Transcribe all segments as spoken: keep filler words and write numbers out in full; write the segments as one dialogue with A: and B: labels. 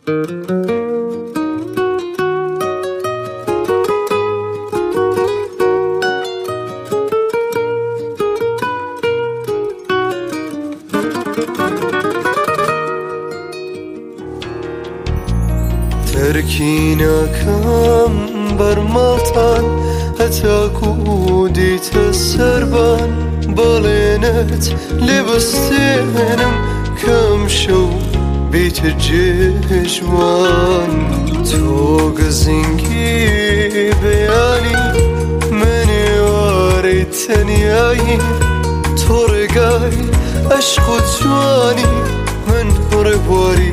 A: تركيناكم برمالتان هتاكو ديت السربان بالينت لبستينم كم شو بيت الجيجوان توق زنكي بياني مني واريد تنياي تورقاي عشق جواني من ربواري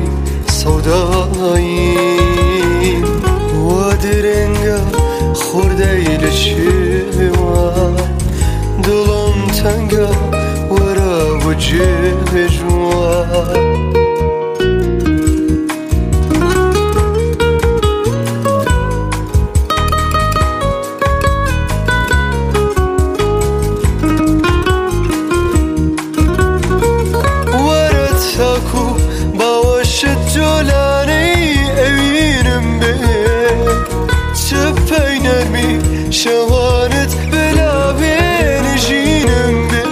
A: سودايين ودرنگا خوردي للشوان دلم تنگا ورا وجه جوان شوانت بلا بين جينم بي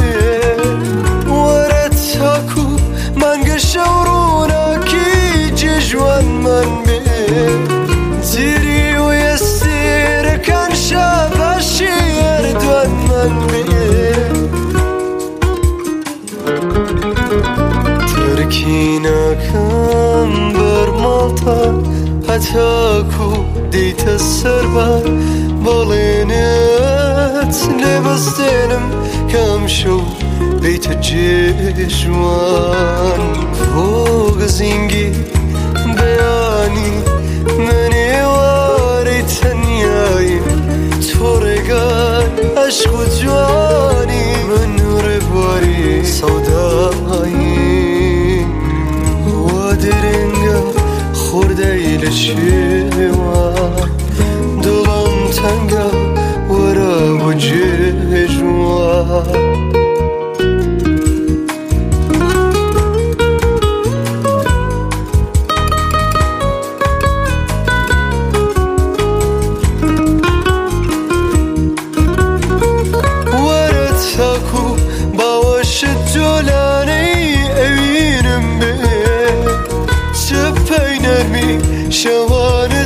A: ورتاكو من قشورونا كي جيجوان من بي زيري ويسير كان شاباشي يردوان من بي تركينا كم برمالتا هتاكو ديت السربان بالينت لبستينم كم شو بيت الجيجوان فوق زنقي بياني مني واري تنياي تورقان عشق جواني من ربواري سوداي ودرنگا خوردي للشوان دلم تنگا ورا وجه جوان ورتاكو باوش الجولاني اوينم بي شبي نرمي شواني